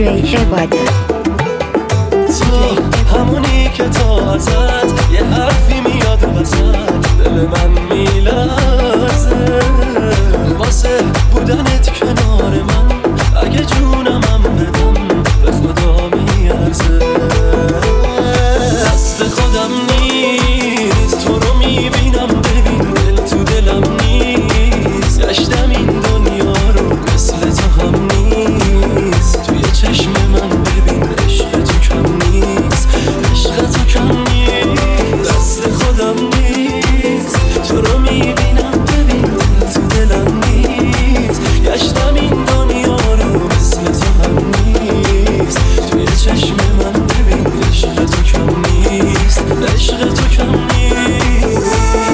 عبادت. تو همونی که تا ازت یه حرفی میاد وسط دل من میلرزه واسه بودنت کنار من اگه جونمم بدم به خدا میارزه دست خودم نیست تو رو میبینم ببین دل تو دلم نیست گشتم این دنیا رو مثل تو هم نیست توی چشم من ببین عشق تو کم نیست عشق تو کم نیست دست خودم نیست تو رو میبینم ببین دل تو دلم نیست گشتم این دنیا رو مثل تو هم نیست توی چشم من ببین عشق تو کم نیست عشق تو کم نیست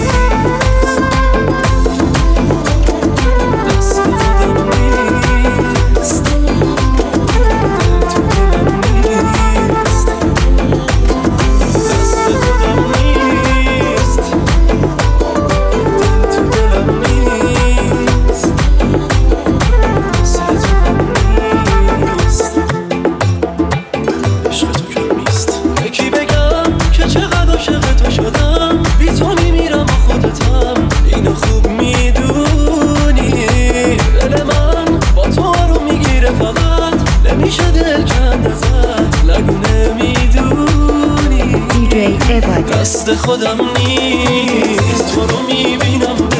دست خودم نیست دل تو دلم نیست دست خودم نیست دل تو دلم نیست مثل تو هم نیست عشق تو کم نیست یکی بگم که چقدر عاشق تو شدم بی تو میمیرم و خودتم اینو خوب میدونی دل من با تو رو میگیره فقط نمیشه دل کند ازت نگو نمیدونی عبادت. دست خودم نیست تو رو میبینم